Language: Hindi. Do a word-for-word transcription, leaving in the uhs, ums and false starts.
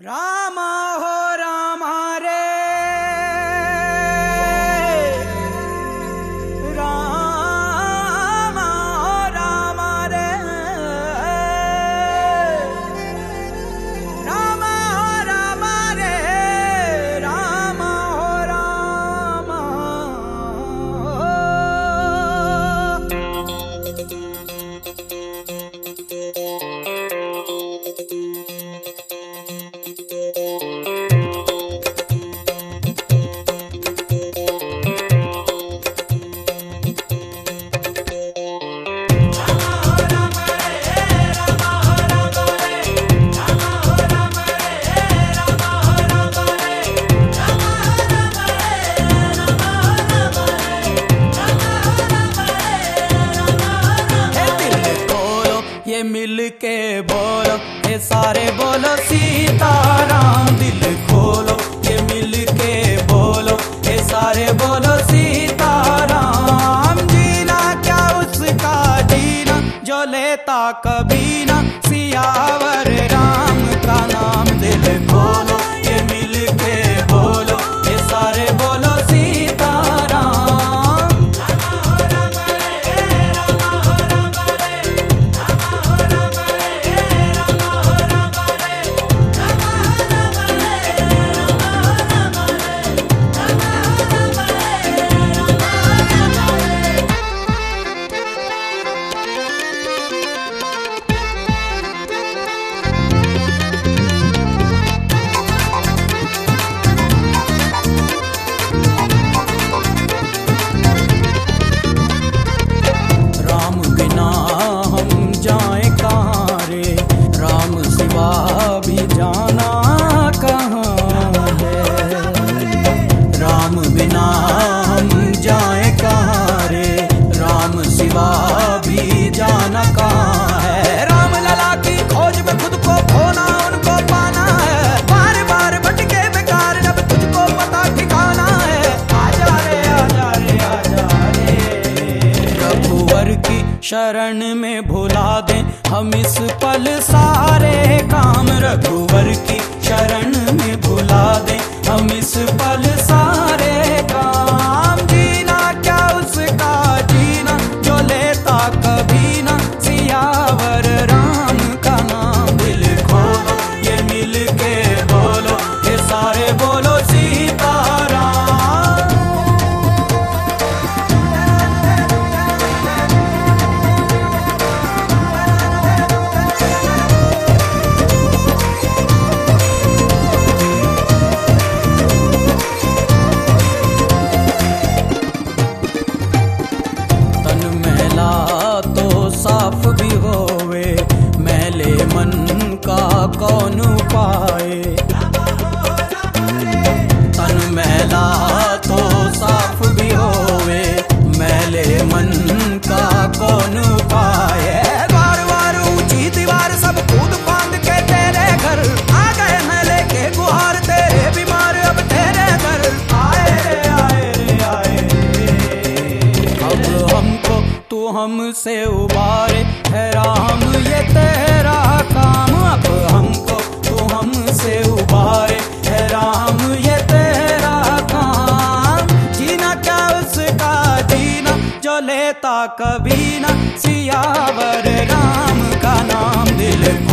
रामा हो रामा रे रामा हो रामा रे रामा हो रामा रे रामा हो रामा मिल के बोलो ये सारे बोलो सीताराम। दिल खोलो ये मिल के बोलो ये सारे बोलो सीताराम। जीना क्या उसका जीना जो लेता कभी ना सियावर राम का नाम। दिल खोलो ये मिल के बोलो ये सारे बोलो सीताराम। शरण में भुला दें हम इस पल सारे काम। रघुवर की शरण में भुला दें हम इस पल सारे काम। जीना क्या उसका जीना जो लेता कभी ना सियावर राम का नाम। दिल खोलो ये मिल के बोलो ये सारे बोलो सीताराम। साफ भी होवे मैले मन का कौन पाए। तन मैला तो साफ भी होवे मैले मन का कौन पाए। बार बार ऊंची दीवार सब कूद फांद के तेरे घर आ गए मैं लेके गुहार। तेरे बीमार अब तेरे घर आए रे आए रे आए। अब हमको तू हमसे उबारे है राम ये तेरा काम। अब हमको तू हमसे उबारे है राम ये तेरा काम। जीना क्या उसका जीना जो लेता कभी ना सियावर राम का नाम। दिल